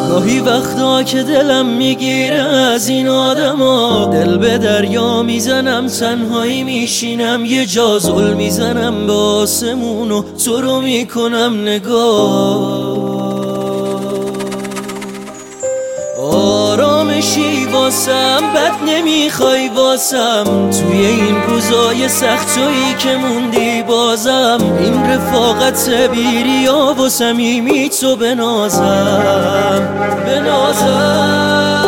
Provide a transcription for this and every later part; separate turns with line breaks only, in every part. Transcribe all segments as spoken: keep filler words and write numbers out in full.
گاهی وقتا که دلم میگیره از این آدما، دل به دریا میزنم تنهایی میشینم یه جا زل میزنم به آسمون و تو رو میکنم نگاه. آرامشی واسم بد نمیخوای واسم، توی این روزای سختایی که موندی بازم این رفاقت بیریا و صمیمی تو بنازم بنازم.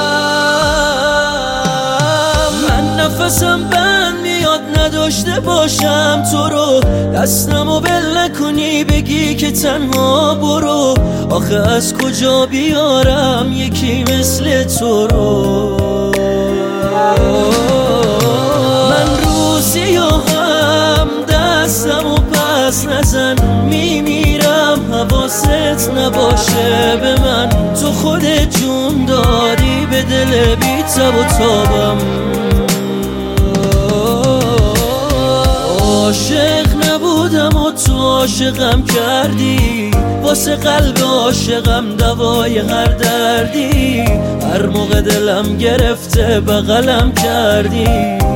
من نفسم بند میاد نداشته باشم تو رو، دستمو بل نکنی بگی که تنها برو، آخه از کجا بیارم یکی مثل تو رو. من روزی و هم دستمو پس نزن میمیرم، حواست نباشه به من، تو خودت جون داری به دل بی تب و تابم. عاشق نبودم و تو عاشقم کردی، واسه قلب عاشقم دوای هر دردی، هر موقع دلم گرفته بغلم کردی.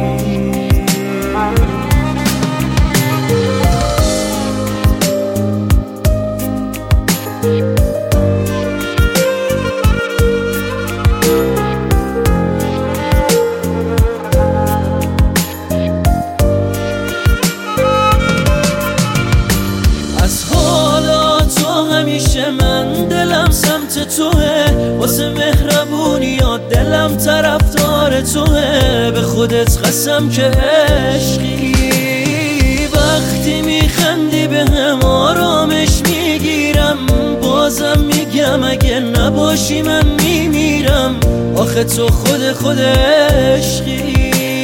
همیشه من دلم سمت توه، واسه مهربونیات دلم طرفدار توه، به خودت قسم که عشقی. وقتی میخندی به هم آرامش میگیرم، بازم میگم اگه نباشی من میمیرم، آخه تو خود خود عشقی.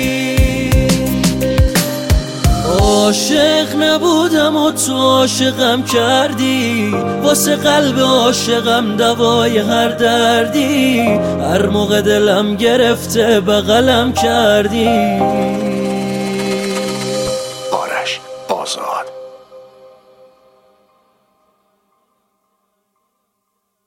عاشق نبودم و تو عاشقم کردی، واسه قلب عاشقم دوای هر دردی، هر موقع دلم گرفته بغلم کردی.